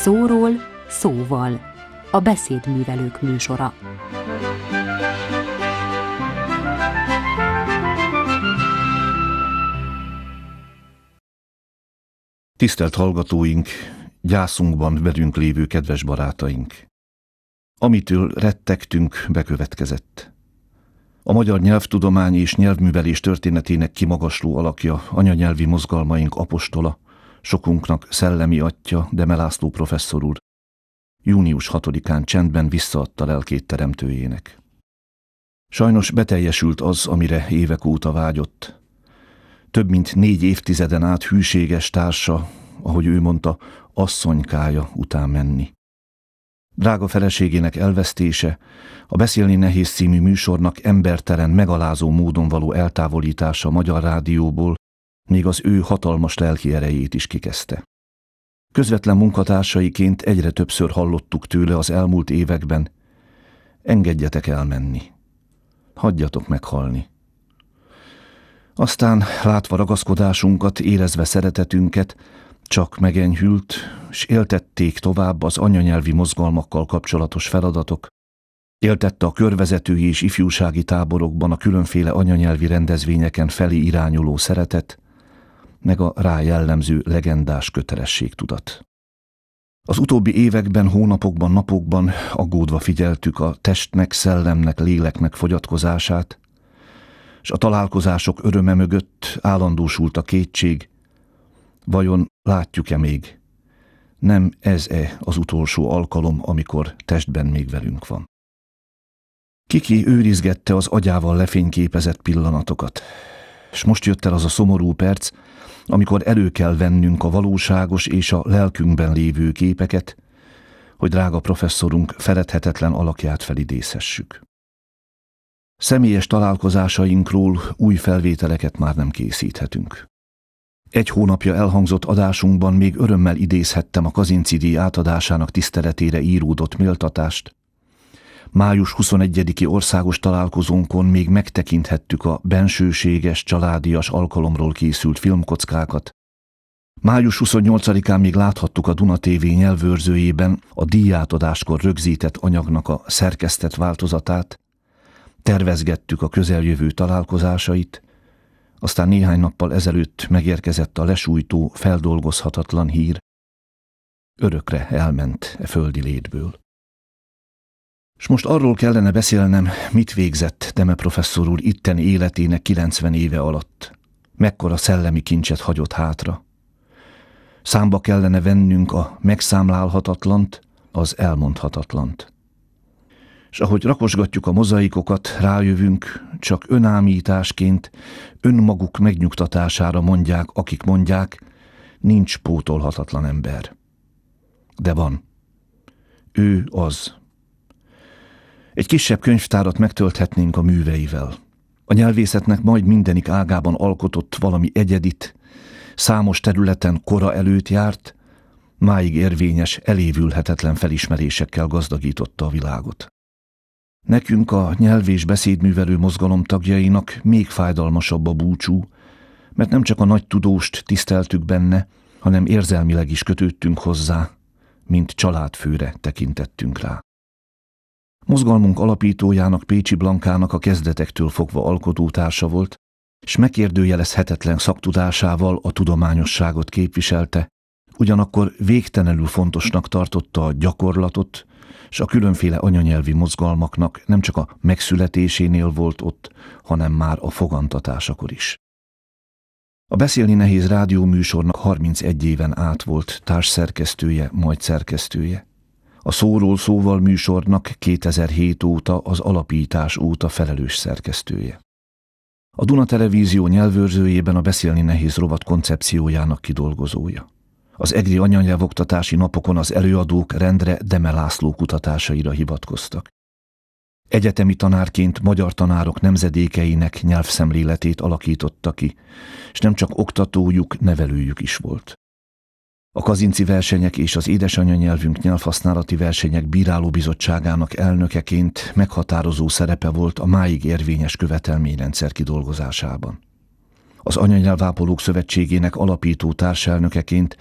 Szóról szóval, a beszédművelők műsora. Tisztelt hallgatóink, gyászunkban velünk lévő kedves barátaink! Amitől rettegtünk, bekövetkezett. A magyar nyelvtudomány és nyelvművelés történetének kimagasló alakja, anyanyelvi mozgalmaink apostola, sokunknak szellemi atya, Deme László professzor úr, június 6-án csendben visszaadta lelkét teremtőjének. Sajnos beteljesült az, amire évek óta vágyott. Több mint 4 évtizeden át hűséges társa, ahogy ő mondta, asszonykája után menni. Drága feleségének elvesztése, a Beszélni nehéz című műsornak embertelen, megalázó módon való eltávolítása a Magyar Rádióból még az ő hatalmas lelki erejét is kikezdte. Közvetlen munkatársaiként egyre többször hallottuk tőle az elmúlt években: engedjetek elmenni, hagyjatok meghalni. Aztán, látva ragaszkodásunkat, érezve szeretetünket, csak megenyhült, s éltették tovább az anyanyelvi mozgalmakkal kapcsolatos feladatok, éltette a körvezetői és ifjúsági táborokban a különféle anyanyelvi rendezvényeken felé irányuló szeretet, meg a rá jellemző legendás kötelességtudat. Az utóbbi években, hónapokban, napokban aggódva figyeltük a testnek, szellemnek, léleknek fogyatkozását, s a találkozások öröme mögött állandósult a kétség: vajon látjuk-e még? Nem ez-e az utolsó alkalom, amikor testben még velünk van? Kiki őrizgette az agyával lefényképezett pillanatokat, és most jött el az a szomorú perc, amikor elő kell vennünk a valóságos és a lelkünkben lévő képeket, hogy drága professzorunk feledhetetlen alakját felidézhessük. Személyes találkozásainkról új felvételeket már nem készíthetünk. 1 hónapja elhangzott adásunkban még örömmel idézhettem a Kazinczy-díj átadásának tiszteletére íródott méltatást. Május 21-i országos találkozónkon még megtekinthettük a bensőséges, családias alkalomról készült filmkockákat. Május 28-án még láthattuk a Duna TV nyelvőrzőjében a díjátadáskor rögzített anyagnak a szerkesztett változatát, tervezgettük a közeljövő találkozásait, aztán néhány nappal ezelőtt megérkezett a lesújtó, feldolgozhatatlan hír: örökre elment e földi létből. S most arról kellene beszélnem, mit végzett Deme professzor úr itteni életének 90 éve alatt. Mekkora szellemi kincset hagyott hátra. Számba kellene vennünk a megszámlálhatatlant, az elmondhatatlant. És ahogy rakosgatjuk a mozaikokat, rájövünk, csak önámításként, önmaguk megnyugtatására mondják, akik mondják, nincs pótolhatatlan ember. De van. Ő az. Egy kisebb könyvtárat megtölthetnénk a műveivel. A nyelvészetnek majd mindenik ágában alkotott valami egyedit, számos területen kora előtt járt, máig érvényes, elévülhetetlen felismerésekkel gazdagította a világot. Nekünk, a nyelv- és beszédművelő mozgalom tagjainak még fájdalmasabb a búcsú, mert nem csak a nagy tudóst tiszteltük benne, hanem érzelmileg is kötődtünk hozzá, mint családfőre tekintettünk rá. Mozgalmunk alapítójának, Pécsi Blankának a kezdetektől fogva alkotótársa volt, s megkérdőjelezhetetlen szaktudásával a tudományosságot képviselte, ugyanakkor végtelenül fontosnak tartotta a gyakorlatot, s a különféle anyanyelvi mozgalmaknak nem csak a megszületésénél volt ott, hanem már a fogantatásakor is. A Beszélni nehéz rádióműsornak 31 éven át volt társszerkesztője, majd szerkesztője. A Szóról szóval műsornak 2007 óta, az alapítás óta felelős szerkesztője. A Duna Televízió nyelvőrzőjében a Beszélni nehéz rovat koncepciójának kidolgozója. Az egri anyanyelvoktatási napokon az előadók rendre Deme László kutatásaira hivatkoztak. Egyetemi tanárként magyar tanárok nemzedékeinek nyelvszemléletét alakította ki, és nem csak oktatójuk, nevelőjük is volt. A Kazinczy versenyek és az édesanyanyelvünk nyelvhasználati versenyek bírálóbizottságának elnökeként meghatározó szerepe volt a máig érvényes követelményrendszer kidolgozásában. Az Anyanyelvápolók Szövetségének alapító társelnökeként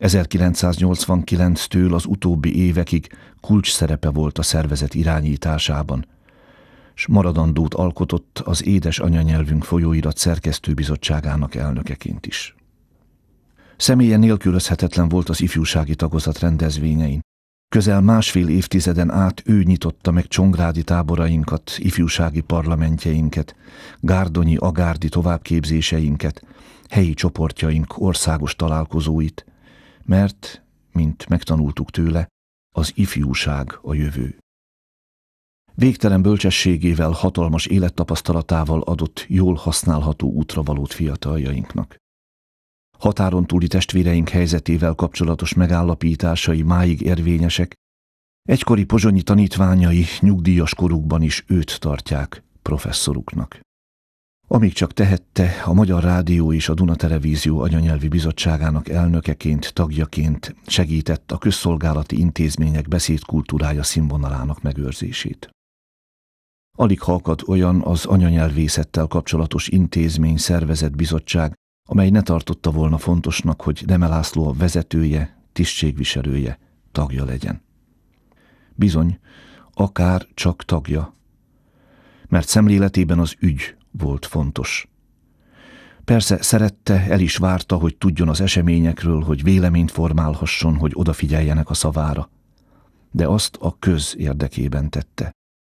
1989-től az utóbbi évekig kulcs szerepe volt a szervezet irányításában, s maradandót alkotott az Édes Anyanyelvünk folyóirat szerkesztőbizottságának elnökeként is. Személye nélkülözhetetlen volt az ifjúsági tagozat rendezvényein. Közel másfél évtizeden át ő nyitotta meg csongrádi táborainkat, ifjúsági parlamentjeinket, gárdonyi, agárdi továbbképzéseinket, helyi csoportjaink országos találkozóit, mert, mint megtanultuk tőle, az ifjúság a jövő. Végtelen bölcsességével, hatalmas élettapasztalatával adott jól használható útravalót fiataljainknak. Határon túli testvéreink helyzetével kapcsolatos megállapításai máig érvényesek, egykori pozsonyi tanítványai nyugdíjas korukban is őt tartják professzoruknak. Amíg csak tehette, a Magyar Rádió és a Duna Televízió Anyanyelvi Bizottságának elnökeként, tagjaként segített a közszolgálati intézmények beszédkultúrája színvonalának megőrzését. Alig ha akad olyan az anyanyelvészettel kapcsolatos intézmény, szervezet, bizottság, amely ne tartotta volna fontosnak, hogy Deme László a vezetője, tisztségviselője, tagja legyen. Bizony, akár csak tagja, mert szemléletében az ügy volt fontos. Persze szerette, el is várta, hogy tudjon az eseményekről, hogy véleményt formálhasson, hogy odafigyeljenek a szavára, de azt a köz érdekében tette.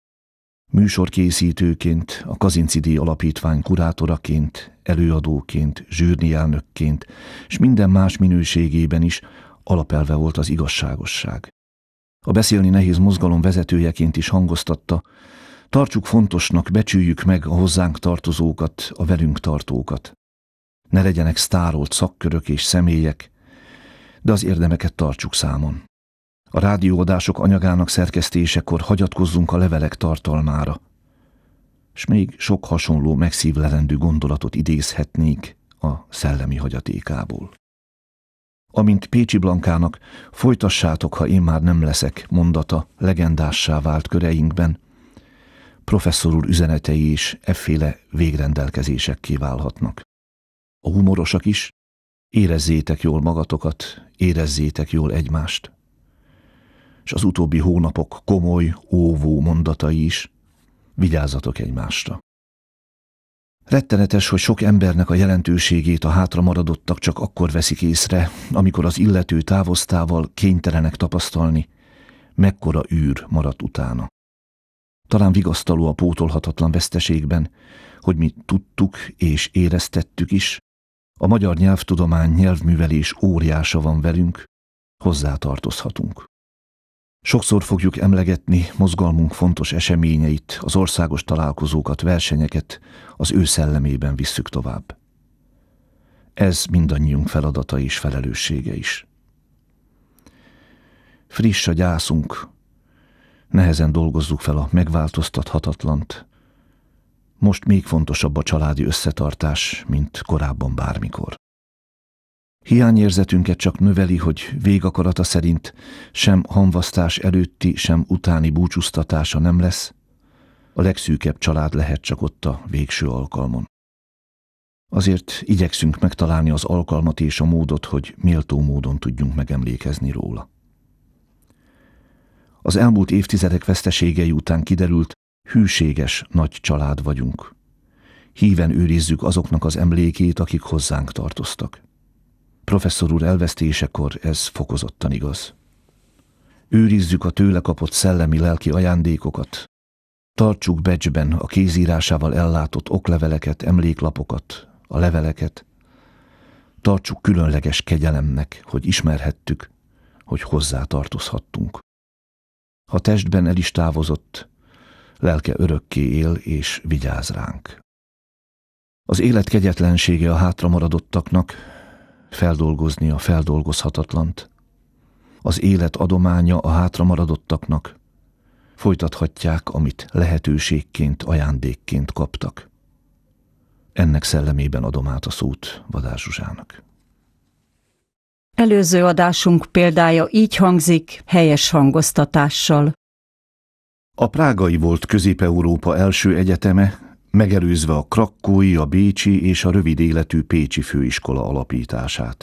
Műsorkészítőként, a Kazinczy-díj Alapítvány kurátoraként, előadóként, zsűrni elnökként, és minden más minőségében is alapelve volt az igazságosság. A beszélni nehéz mozgalom vezetőjeként is hangoztatta, tartsuk fontosnak, becsüljük meg a hozzánk tartozókat, a velünk tartókat. Ne legyenek sztárolt szakkörök és személyek, de az érdemeket tartsuk számon. A rádióadások anyagának szerkesztésekor hagyatkozzunk a levelek tartalmára, s még sok hasonló megszívlelendő gondolatot idézhetnék a szellemi hagyatékából. Amint Pécsi Blankának folytassátok, ha én már nem leszek mondata legendássá vált köreinkben, professzor úr üzenetei is efféle végrendelkezésekké válhatnak. A humorosak is, érezzétek jól magatokat, érezzétek jól egymást. És az utóbbi hónapok komoly, óvó mondatai is, vigyázzatok egymásra. Rettenetes, hogy sok embernek a jelentőségét a hátramaradottak csak akkor veszik észre, amikor az illető távoztával kénytelenek tapasztalni, mekkora űr maradt utána. Talán vigasztaló a pótolhatatlan veszteségben, hogy mi tudtuk és éreztettük is, a magyar nyelvtudomány, nyelvművelés óriása van velünk, hozzátartozhatunk. Sokszor fogjuk emlegetni mozgalmunk fontos eseményeit, az országos találkozókat, versenyeket, az ő szellemében visszük tovább. Ez mindannyiunk feladata és felelőssége is. Friss a gyászunk, nehezen dolgozzuk fel a megváltoztathatatlant. Most még fontosabb a családi összetartás, mint korábban bármikor. Hiányérzetünket csak növeli, hogy végakarata szerint sem hamvasztás előtti, sem utáni búcsúztatása nem lesz, a legszűkebb család lehet csak ott a végső alkalmon. Azért igyekszünk megtalálni az alkalmat és a módot, hogy méltó módon tudjunk megemlékezni róla. Az elmúlt évtizedek veszteségei után kiderült, hűséges nagy család vagyunk. Híven őrizzük azoknak az emlékét, akik hozzánk tartoztak. Professzor úr elvesztésekor ez fokozottan igaz. Őrizzük a tőle kapott szellemi-lelki ajándékokat, tartsuk becsben a kézírásával ellátott okleveleket, emléklapokat, a leveleket, tartsuk különleges kegyelemnek, hogy ismerhettük, hogy hozzá tartozhattunk. Ha testben el is távozott, lelke örökké él és vigyáz ránk. Az élet kegyetlensége a hátramaradottaknak, feldolgozni a feldolgozhatatlant. Az élet adománya a hátramaradottaknak, folytathatják, amit lehetőségként, ajándékként kaptak. Ennek szellemében adom át a szót Vadár Zsuzsának. Előző adásunk példája így hangzik, helyes hangoztatással. A prágai volt Közép-Európa első egyeteme, megelőzve a krakkói, a bécsi és a rövid életű pécsi főiskola alapítását.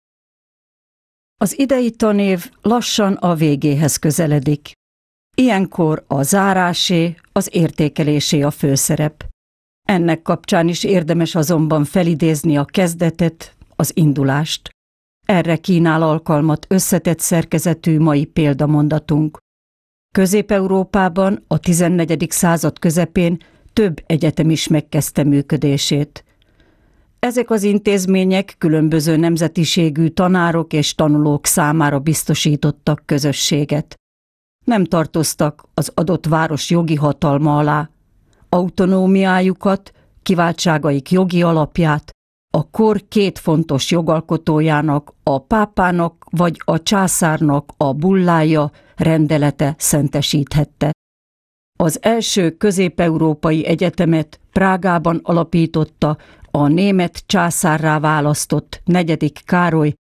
Az idei tanév lassan a végéhez közeledik. Ilyenkor a zárásé, az értékelésé a főszerep. Ennek kapcsán is érdemes azonban felidézni a kezdetet, az indulást. Erre kínál alkalmat összetett szerkezetű mai példamondatunk. Közép-Európában a 14. század közepén több egyetem is megkezdte működését. Ezek az intézmények különböző nemzetiségű tanárok és tanulók számára biztosítottak közösséget. Nem tartoztak az adott város jogi hatalma alá. Autonómiájukat, kiváltságaik jogi alapját a kor két fontos jogalkotójának, a pápának vagy a császárnak a bullája, rendelete szentesíthette. Az első közép-európai egyetemet Prágában alapította a német császárrá választott 4. Károly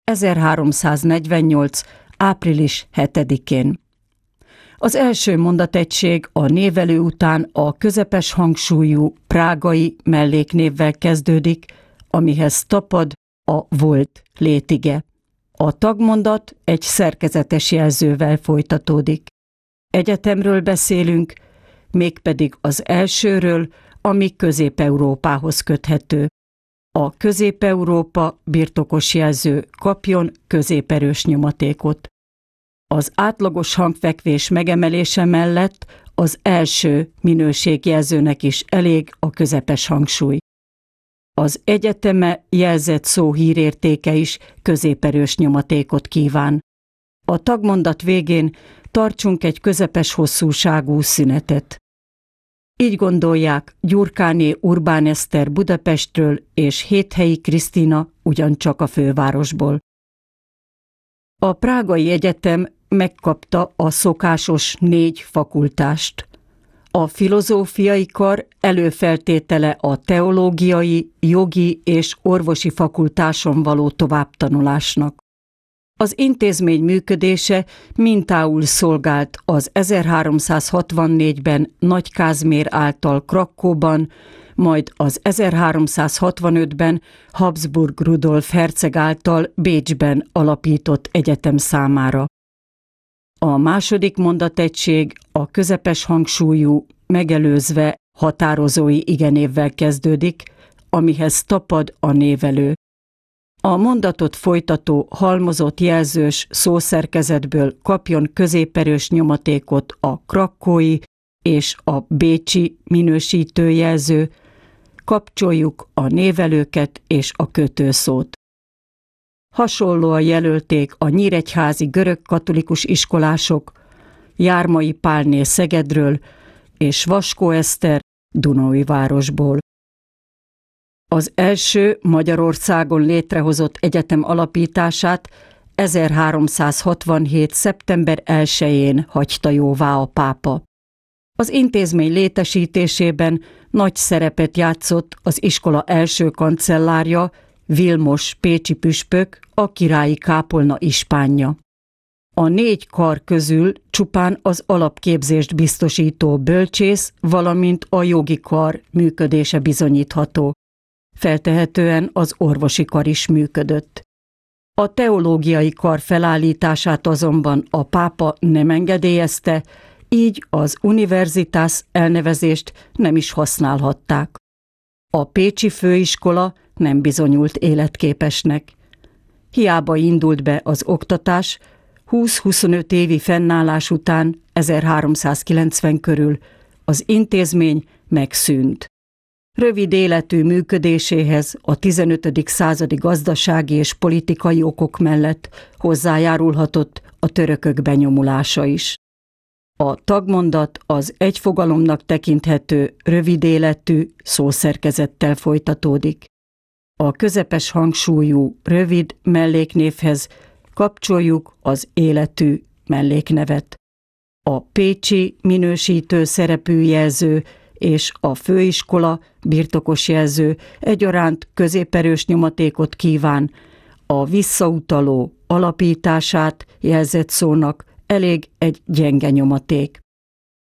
1348. április 7-én. Az első mondategység a névelő után a közepes hangsúlyú prágai melléknévvel kezdődik, amihez tapad a volt létige. A tagmondat egy szerkezetes jelzővel folytatódik. Egyetemről beszélünk, mégpedig az elsőről, ami Közép-Európához köthető. A Közép-Európa birtokos jelző kapjon középerős nyomatékot. Az átlagos hangfekvés megemelése mellett az első minőségjelzőnek is elég a közepes hangsúly. Az egyeteme jelzett szó hírértéke is középerős nyomatékot kíván. A tagmondat végén tartsunk egy közepes hosszúságú szünetet. Így gondolják Gyurcsáné Urbán Eszter Budapestről és Héthelyi Krisztina ugyancsak a fővárosból. A prágai egyetem megkapta a szokásos 4 fakultást. A filozófiai kar előfeltétele a teológiai, jogi és orvosi fakultáson való továbbtanulásnak. Az intézmény működése mintául szolgált az 1364-ben Nagy Kázmér által Krakkóban, majd az 1365-ben Habsburg Rudolf herceg által Bécsben alapított egyetem számára. A második mondategység a közepes hangsúlyú, megelőzve határozói igenévvel kezdődik, amihez tapad a névelő. A mondatot folytató halmozott jelzős szószerkezetből kapjon középerős nyomatékot a krakkói és a bécsi minősítőjelző, kapcsoljuk a névelőket és a kötőszót. Hasonlóan jelölték a nyíregyházi görögkatolikus iskolások, Jármai Pálné Szegedről és Vaskó Eszter Dunaújvárosból. Az első Magyarországon létrehozott egyetem alapítását 1367. szeptember 1-én hagyta jóvá a pápa. Az intézmény létesítésében nagy szerepet játszott az iskola első kancellárja, Vilmos pécsi püspök, a királyi kápolna ispánja. A 4 kar közül csupán az alapképzést biztosító bölcsész, valamint a jogi kar működése bizonyítható. Feltehetően az orvosi kar is működött. A teológiai kar felállítását azonban a pápa nem engedélyezte, így az universitas elnevezést nem is használhatták. A pécsi főiskola nem bizonyult életképesnek. Hiába indult be az oktatás, 20-25 évi fennállás után 1390 körül az intézmény megszűnt. Rövid életű működéséhez a 15. századi gazdasági és politikai okok mellett hozzájárulhatott a törökök benyomulása is. A tagmondat az egyfogalomnak tekinthető rövid életű szószerkezettel folytatódik. A közepes hangsúlyú rövid melléknévhez kapcsoljuk az életű melléknevet. A pécsi minősítő szerepű jelző és a főiskola birtokos jelző egyaránt középerős nyomatékot kíván, a visszautaló alapítását jelzett szónak elég egy gyenge nyomaték.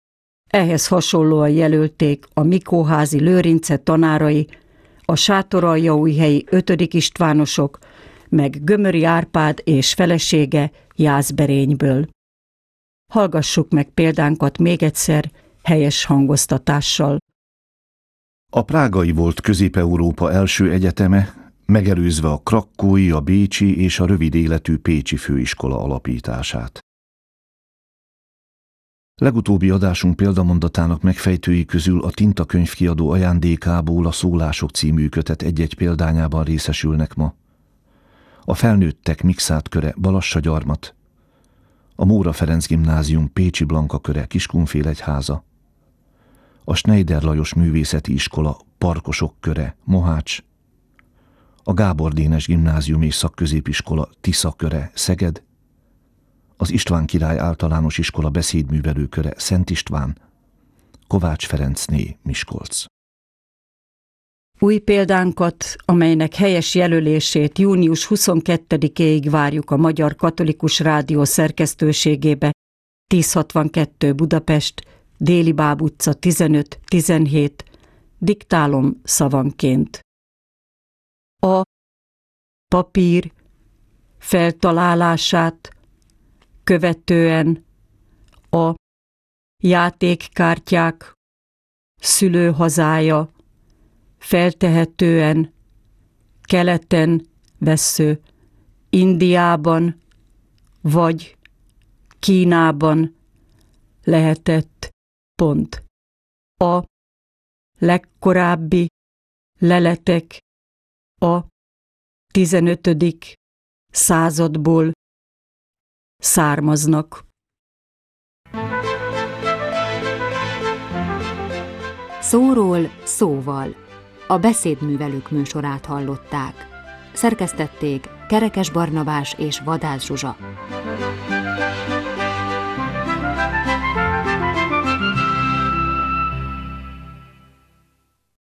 Ehhez hasonlóan jelölték a Mikóházi Lőrince tanárai, a Sátoraljaújhelyi 5. Istvánosok, meg Gömöri Árpád és felesége Jászberényből. Hallgassuk meg példánkat még egyszer helyes hangoztatással. A prágai volt Közép-Európa első egyeteme, megelőzve a krakkói, a bécsi és a rövid életű pécsi főiskola alapítását. Legutóbbi adásunk példamondatának megfejtői közül a Tinta könyvkiadó ajándékából a Szólások című kötet egy-egy példányában részesülnek ma. A felnőttek mixát köre Balassagyarmat, a Móra Ferenc Gimnázium Pécsi Blanka köre Kiskunfélegyháza, a Schneider Lajos Művészeti Iskola Parkosok köre Mohács, a Gábor Dénes Gimnázium és Szakközépiskola Tisza köre Szeged, az István Király Általános Iskola Beszédművelő köre Szent István, Kovács Ferencné Miskolc. Új példánkat, amelynek helyes jelölését június 22-éig várjuk a Magyar Katolikus Rádió szerkesztőségébe, 1062 Budapest, Déli Báb utca 15-17, diktálom szavanként. A papír feltalálását követően a játékkártyák szülőhazája feltehetően keleten vessző Indiában vagy Kínában lehetett pont. A legkorábbi leletek a 15. századból származnak. Szóról szóval. A Beszédművelők műsorát hallották. Szerkesztették Kerekes Barnabás és Vadász Zsuzsa.